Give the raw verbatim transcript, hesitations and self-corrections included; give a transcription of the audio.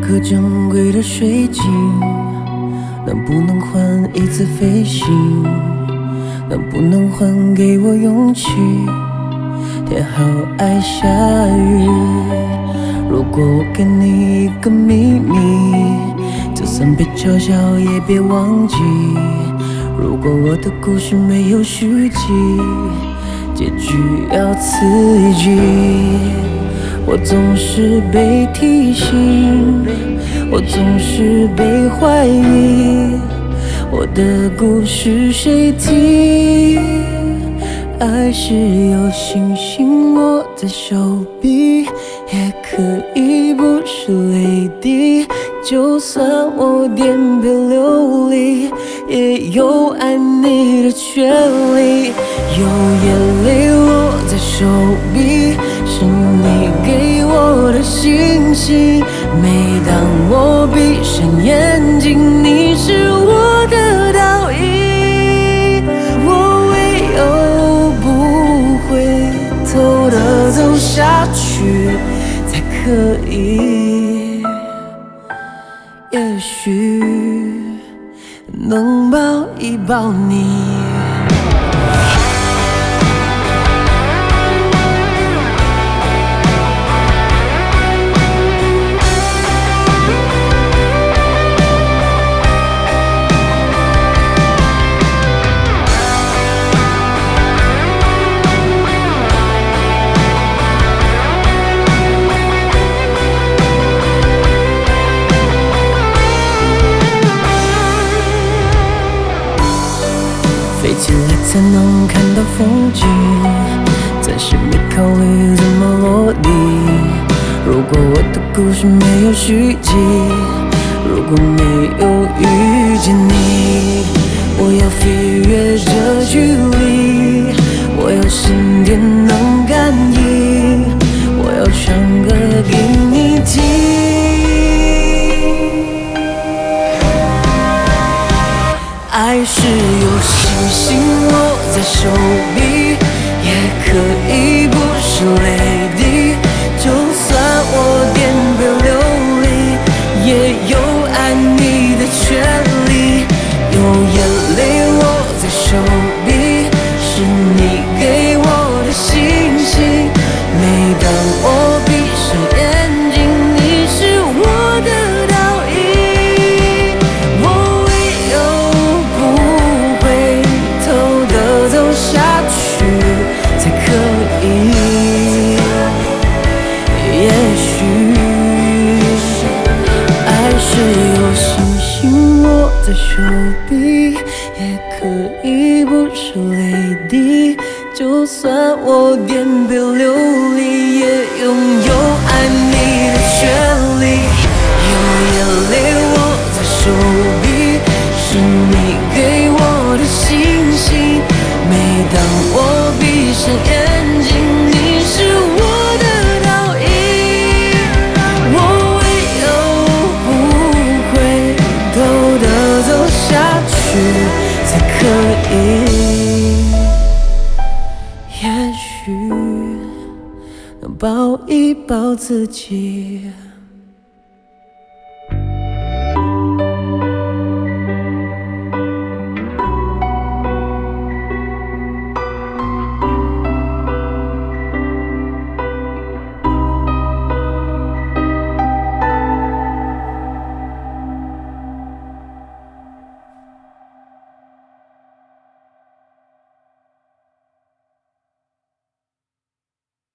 颗珍贵的水晶，能不能换一次飞行？能不能还给我勇气？天好爱下雨。如果我给你一个秘密，就算被嘲笑也别忘记。如果我的故事没有续集，结局要刺激。我总是被提醒，我总是被怀疑，我的故事谁听？爱是有星星握在手臂，也可以不是泪滴。就算我颠沛流离，也有爱你的权利。有眼泪落在手臂，是你给我的信息。每当我闭上眼睛，你是我的倒影。我唯有不回头的走下去，才可以，也许能抱一抱你。飞起来才能看到风景，暂时没考虑怎么落地。如果我的故事没有续集，如果没有遇见你，我要飞越这距离，我要心电能感应，我要唱歌给你听。爱是有星星落在手臂，也可以不是泪滴。就算我颠沛流离，也有爱你的权利。有眼泪落在手臂，是你给我的信息。每当我闭上眼睛，你是我的倒影。我唯有不回头的走下去，才可以，也许爱是有星星落在手臂，也可以不是泪滴。就算我颠沛流离，也拥有爱你的权利。有眼泪落在手臂，是你给我的信息。每当我闭上眼睛，你是我的倒影。我唯有不回头的走下去，才可以，也许能抱一抱自己。